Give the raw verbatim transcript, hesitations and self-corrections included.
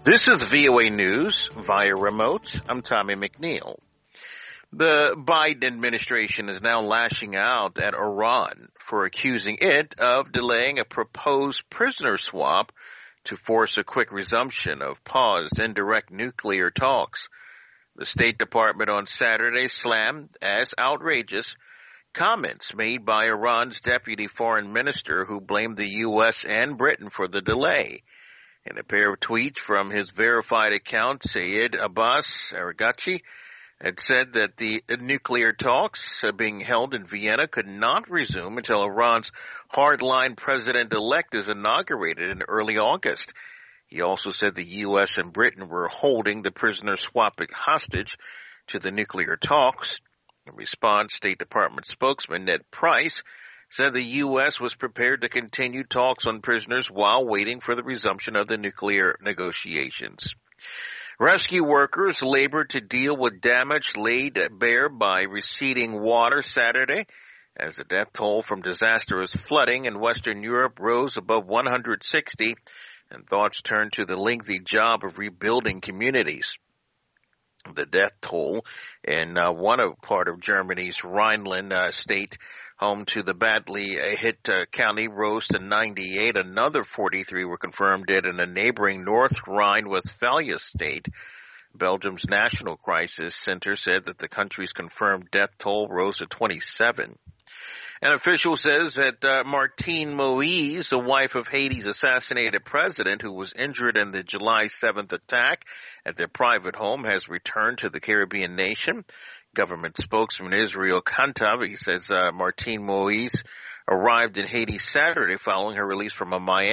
This is V O A News via remote. I'm Tommy McNeil. The Biden administration is now lashing out at Iran for accusing it of delaying a proposed prisoner swap to force a quick resumption of paused indirect nuclear talks. The State Department on Saturday slammed as outrageous comments made by Iran's deputy foreign minister, who blamed the U S and Britain for the delay. In a pair of tweets from his verified account, Saeed Abbas Araghchi had said that the nuclear talks being held in Vienna could not resume until Iran's hardline president-elect is inaugurated in early August. He also said the U S and Britain were holding the prisoner swap hostage to the nuclear talks. In response, State Department spokesman Ned Price said the U S was prepared to continue talks on prisoners while waiting for the resumption of the nuclear negotiations. Rescue workers labored to deal with damage laid bare by receding water Saturday as the death toll from disastrous flooding in Western Europe rose above one hundred sixty, and thoughts turned to the lengthy job of rebuilding communities. The death toll in uh, one of part of Germany's Rhineland uh, state, home to the badly hit uh, county, rose to ninety-eight. Another forty-three were confirmed dead in a neighboring North Rhine-Westphalia state. Belgium's National Crisis Center said that the country's confirmed death toll rose to twenty-seven. An official says that uh, Martine Moïse, the wife of Haiti's assassinated president who was injured in the July seventh attack at their private home, has returned to the Caribbean nation. Government spokesman Israel Kantav, he says uh, Martine Moïse arrived in Haiti Saturday following her release from a Miami